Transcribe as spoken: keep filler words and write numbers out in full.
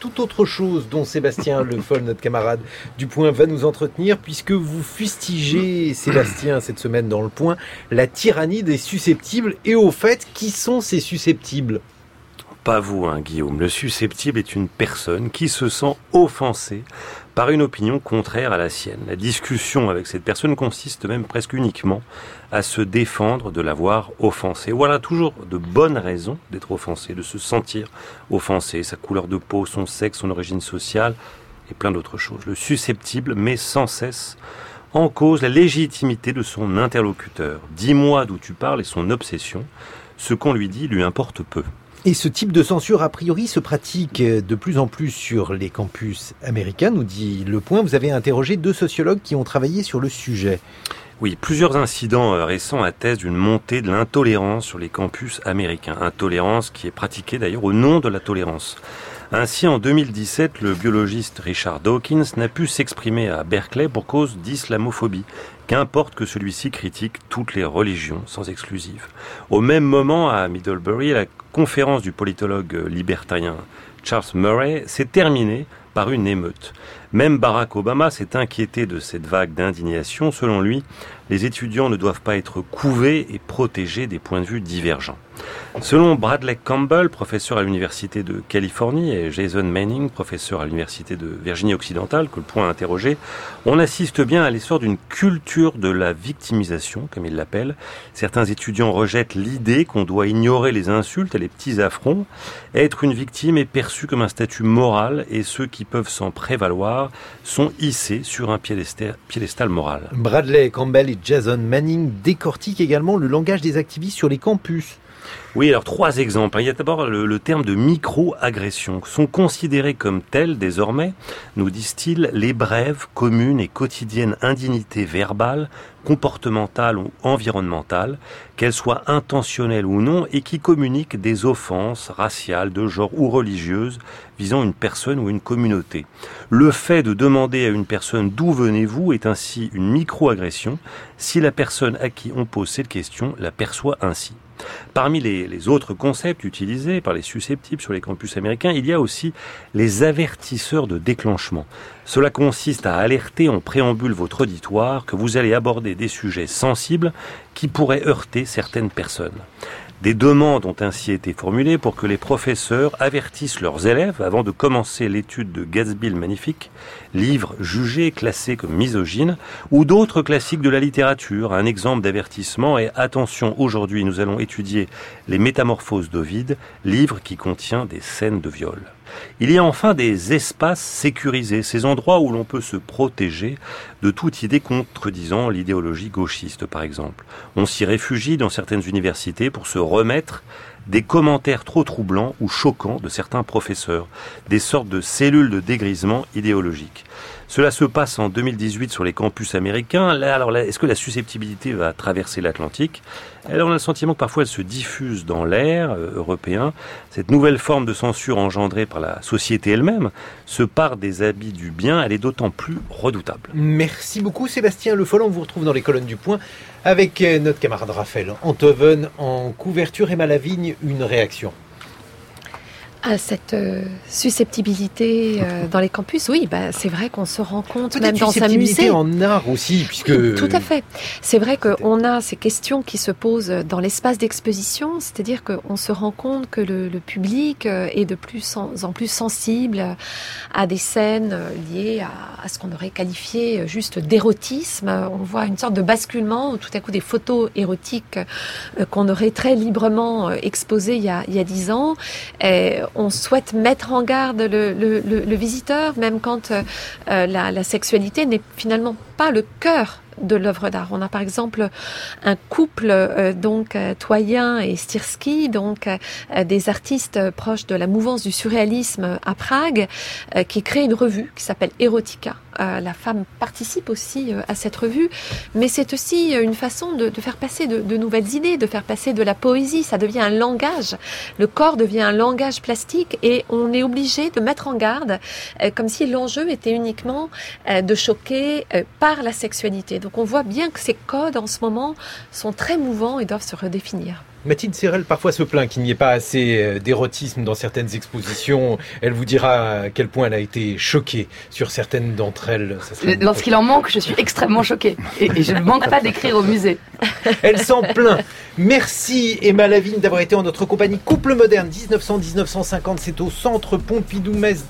tout autre chose dont Sébastien Le Foll, notre camarade du Point, va nous entretenir, puisque vous fustigez, Sébastien, cette semaine dans Le Point, la tyrannie des susceptibles. Et au fait, qui sont ces susceptibles ? Pas vous, hein, Guillaume. Le susceptible est une personne qui se sent offensée par une opinion contraire à la sienne. La discussion avec cette personne consiste même presque uniquement à se défendre de l'avoir offensé. Voilà toujours de bonnes raisons d'être offensé, de se sentir offensé, sa couleur de peau, son sexe, son origine sociale et plein d'autres choses. Le susceptible met sans cesse en cause la légitimité de son interlocuteur. Dis-moi d'où tu parles et son obsession. Ce qu'on lui dit lui importe peu. Et ce type de censure, a priori, se pratique de plus en plus sur les campus américains, nous dit Le Point. Vous avez interrogé deux sociologues qui ont travaillé sur le sujet. Oui, plusieurs incidents récents attestent d'une montée de l'intolérance sur les campus américains. Intolérance qui est pratiquée d'ailleurs au nom de la tolérance. Ainsi, en deux mille dix-sept, le biologiste Richard Dawkins n'a pu s'exprimer à Berkeley pour cause d'islamophobie. Qu'importe que celui-ci critique toutes les religions, sans exclusive. Au même moment, à Middlebury, la conférence du politologue libertarien Charles Murray s'est terminée par une émeute. Même Barack Obama s'est inquiété de cette vague d'indignation. Selon lui, les étudiants ne doivent pas être couvés et protégés des points de vue divergents. Selon Bradley Campbell, professeur à l'Université de Californie, et Jason Manning, professeur à l'Université de Virginie-Occidentale, que Le Point a interrogé, on assiste bien à l'essor d'une culture de la victimisation, comme il l'appelle. Certains étudiants rejettent l'idée qu'on doit ignorer les insultes et les petits affronts. Être une victime est perçu comme un statut moral et ceux qui peuvent s'en prévaloir sont hissés sur un piédestal, piédestal moral. Bradley Campbell et Jason Manning décortiquent également le langage des activistes sur les campus. Oui, alors trois exemples. Il y a d'abord le, le terme de micro-agression. Sont considérées comme telles désormais, nous disent-ils, les brèves, communes et quotidiennes indignités verbales, comportementales ou environnementales, qu'elles soient intentionnelles ou non, et qui communiquent des offenses raciales, de genre ou religieuses visant une personne ou une communauté. Le fait de demander à une personne d'où venez-vous est ainsi une micro-agression si la personne à qui on pose cette question la perçoit ainsi. Parmi les, les autres concepts utilisés par les susceptibles sur les campus américains, il y a aussi les avertisseurs de déclenchement. Cela consiste à alerter en préambule votre auditoire que vous allez aborder des sujets sensibles qui pourraient heurter certaines personnes. Des demandes ont ainsi été formulées pour que les professeurs avertissent leurs élèves avant de commencer l'étude de Gatsby le Magnifique, livre jugé et classé comme misogyne, ou d'autres classiques de la littérature. Un exemple d'avertissement est « Attention, aujourd'hui nous allons étudier les Métamorphoses d'Ovide, livre qui contient des scènes de viol ». Il y a enfin des espaces sécurisés, ces endroits où l'on peut se protéger de toute idée contredisant l'idéologie gauchiste, par exemple. On s'y réfugie dans certaines universités pour se remettre des commentaires trop troublants ou choquants de certains professeurs, des sortes de cellules de dégrisement idéologique. Cela se passe en deux mille dix-huit sur les campus américains. Là, alors là, est-ce que la susceptibilité va traverser l'Atlantique ? Alors on a le sentiment que parfois elle se diffuse dans l'air euh, européen. Cette nouvelle forme de censure engendrée par la société elle-même se part des habits du bien. Elle est d'autant plus redoutable. Merci beaucoup Sébastien Le Foll. On vous retrouve dans les colonnes du Point avec notre camarade Raphaël Enthoven en couverture. Emma Lavigne, une réaction à cette euh, susceptibilité euh, dans les campus, oui, bah, c'est vrai qu'on se rend compte, peut-être même dans sa musée. En art aussi, puisque... Tout à fait. C'est vrai qu'on a ces questions qui se posent dans l'espace d'exposition, c'est-à-dire qu'on se rend compte que le, le public est de plus en, en plus sensible à des scènes liées à, à ce qu'on aurait qualifié juste d'érotisme. On voit une sorte de basculement où tout à coup des photos érotiques qu'on aurait très librement exposées il y a, il y a dix ans. Et on souhaite mettre en garde le, le, le, le visiteur, même quand euh, la, la sexualité n'est finalement pas le cœur de l'œuvre d'art. On a par exemple un couple euh, donc euh, Toyen et Stirsky, donc euh, des artistes euh, proches de la mouvance du surréalisme à Prague, euh, qui crée une revue qui s'appelle Erotica. Euh, la femme participe aussi euh, à cette revue, mais c'est aussi une façon de, de faire passer de, de nouvelles idées, de faire passer de la poésie. Ça devient un langage. Le corps devient un langage plastique et on est obligé de mettre en garde, euh, comme si l'enjeu était uniquement euh, de choquer euh, par la sexualité. donc on voit bien que ces codes en ce moment sont très mouvants et doivent se redéfinir. Mathilde Serrel parfois se plaint qu'il n'y ait pas assez d'érotisme dans certaines expositions. Elle vous dira à quel point elle a été choquée sur certaines d'entre elles. Lorsqu'il en manque, je suis extrêmement choquée. Et, et je ne manque pas d'écrire au musée. Elle s'en plaint. Merci Emma Lavigne d'avoir été en notre compagnie. Couple moderne, dix-neuf cents à dix-neuf cent cinquante, c'est au Centre Pompidou-Metz